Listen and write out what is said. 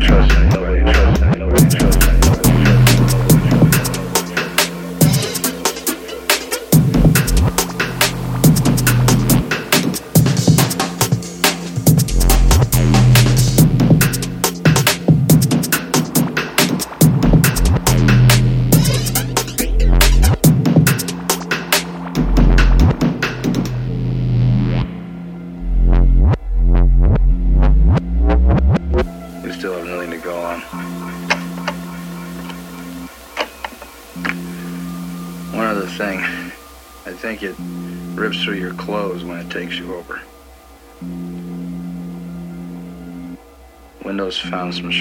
trusts me. Nobody trusts me. Nobody trusts me. Still have nothing to go on. One other thing, I think it rips through your clothes when it takes you over. Windows found some